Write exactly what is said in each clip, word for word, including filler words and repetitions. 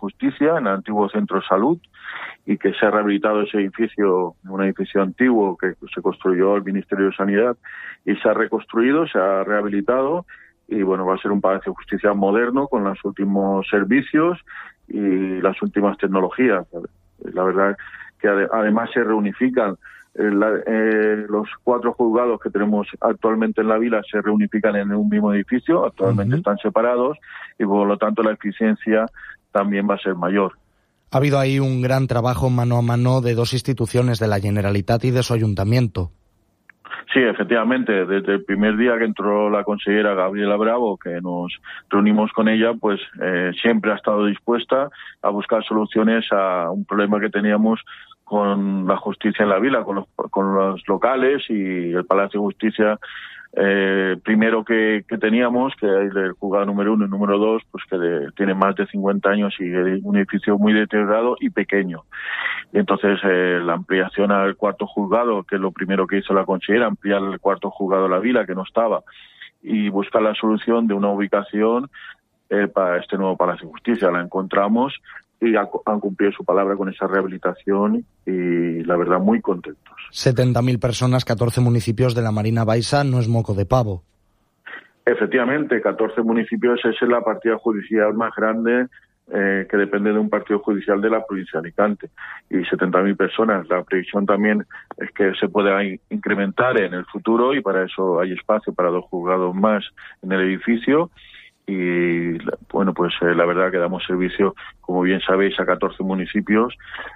Justicia, en el antiguo Centro de Salud, y que se ha rehabilitado ese edificio, un edificio antiguo que se construyó el Ministerio de Sanidad, y se ha reconstruido, se ha rehabilitado, y bueno, va a ser un Palacio de Justicia moderno con los últimos servicios y las últimas tecnologías. La verdad que además se reunifican eh, la, eh, los cuatro juzgados que tenemos actualmente en la vila, se reunifican en un mismo edificio, actualmente uh-huh. están separados, y por lo tanto la eficiencia también va a ser mayor. Ha habido ahí un gran trabajo mano a mano de dos instituciones, de la Generalitat y de su ayuntamiento. Sí, efectivamente, desde el primer día que entró la consellera Gabriela Bravo, que nos reunimos con ella, pues eh, siempre ha estado dispuesta a buscar soluciones a un problema que teníamos con la justicia en la vila, con los, con los locales y el Palacio de Justicia. Eh, primero que, que teníamos, que hay el juzgado número uno y número dos, pues que de, tiene más de cincuenta años y un edificio muy deteriorado y pequeño. Y entonces eh, la ampliación al cuarto juzgado, que es lo primero que hizo la consejera, ampliar el cuarto juzgado a la vila, que no estaba, y buscar la solución de una ubicación eh, para este nuevo Palacio de Justicia. La encontramos y ha, han cumplido su palabra con esa rehabilitación y la verdad muy contentos. setenta mil personas, catorce municipios de la Marina Baixa, no es moco de pavo. Efectivamente, catorce municipios, esa es la partida judicial más grande eh, que depende de un partido judicial de la provincia de Alicante. Y setenta mil personas. La previsión también es que se pueda in- incrementar en el futuro, y para eso hay espacio para dos juzgados más en el edificio. Y bueno, pues eh, la verdad que damos servicio, como bien sabéis, a catorce municipios,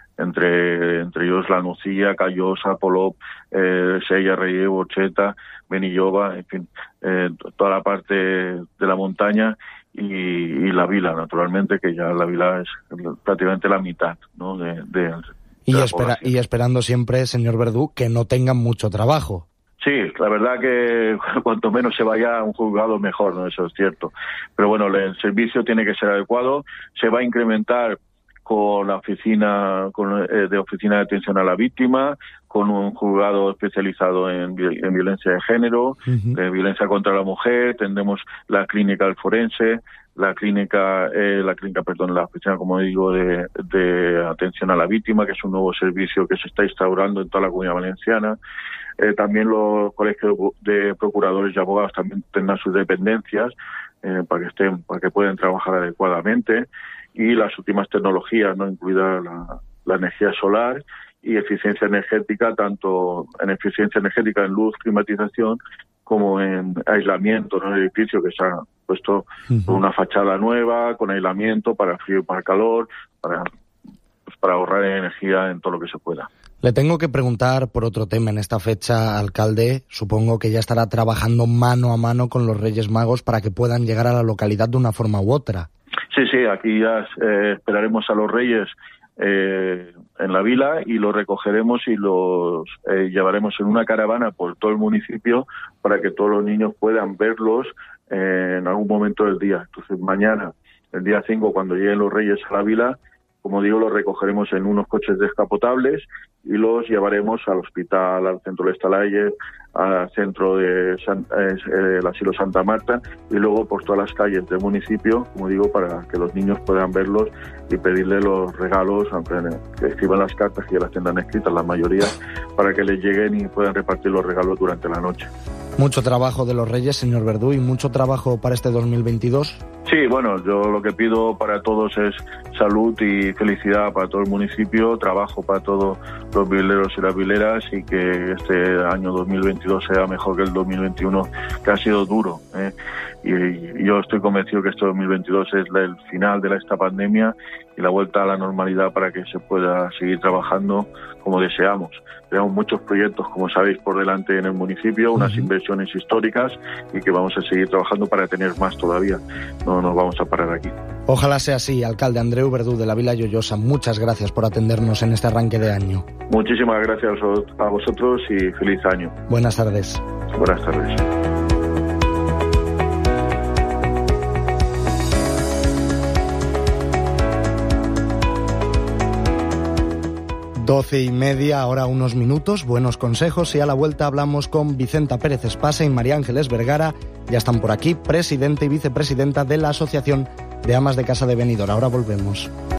entre entre ellos La Nucía, Callosa, Polop, eh, Sella, Relleu, Orcheta, Benilloba, en fin, eh, toda la parte de la montaña y, y la vila, naturalmente, que ya la vila es prácticamente la mitad, ¿no? de, de, de y, la espera, y esperando siempre, señor Verdú, que no tengan mucho trabajo. Sí, la verdad que cuanto menos se vaya a un juzgado mejor, ¿no? Eso es cierto. Pero bueno, el servicio tiene que ser adecuado. Se va a incrementar con la oficina con, eh, de oficina de atención a la víctima, con un juzgado especializado en, en violencia de género, uh-huh. de violencia contra la mujer. Tendremos la clínica del forense, la clínica, eh, la clínica, perdón, la oficina, como digo, de, de atención a la víctima, que es un nuevo servicio que se está instaurando en toda la Comunidad Valenciana. Eh, también los colegios de procuradores y abogados también tendrán sus dependencias eh, para que estén, para que puedan trabajar adecuadamente, y las últimas tecnologías, no incluida la, la energía solar y eficiencia energética, tanto en eficiencia energética en luz, climatización, como en aislamiento, ¿no? En el edificio, que se ha puesto uh-huh. una fachada nueva con aislamiento para frío y para calor, para pues, para ahorrar energía en todo lo que se pueda. Le tengo que preguntar por otro tema en esta fecha, alcalde. Supongo que ya estará trabajando mano a mano con los Reyes Magos para que puedan llegar a la localidad de una forma u otra. Sí, sí, aquí ya eh, esperaremos a los Reyes eh, en la vila y los recogeremos y los eh, llevaremos en una caravana por todo el municipio para que todos los niños puedan verlos eh, en algún momento del día. Entonces mañana, el día cinco, cuando lleguen los Reyes a la vila, como digo, los recogeremos en unos coches descapotables y los llevaremos al hospital, al centro de Estalaye, al centro de San, eh, el asilo Santa Marta, y luego por todas las calles del municipio, como digo, para que los niños puedan verlos y pedirle los regalos, aunque que escriban las cartas, que ya las tendrán escritas la mayoría, para que les lleguen y puedan repartir los regalos durante la noche. Mucho trabajo de los Reyes, señor Verdú, y mucho trabajo para este dos mil veintidós. Sí, bueno, yo lo que pido para todos es salud y felicidad para todo el municipio, trabajo para todos los vileros y las vileras, y que este año dos mil veintidós sea mejor que el dos mil veintiuno, que ha sido duro, ¿eh? Y, y yo estoy convencido que este dos mil veintidós es la, el final de la, esta pandemia y la vuelta a la normalidad para que se pueda seguir trabajando como deseamos. Tenemos muchos proyectos, como sabéis, por delante en el municipio, unas uh-huh. inversiones históricas, y que vamos a seguir trabajando para tener más todavía. No nos vamos a parar aquí. Ojalá sea así, alcalde Andreu Verdú de la Vila Llollosa. Muchas gracias por atendernos en este arranque de año. Muchísimas gracias a vosotros y feliz año. Buenas tardes. Buenas tardes. Doce y media, ahora unos minutos, buenos consejos, y a la vuelta hablamos con Vicenta Pérez Espasa y María Ángeles Vergara. Ya están por aquí, presidente y vicepresidenta de la Asociación de Amas de Casa de Benidorm. Ahora volvemos.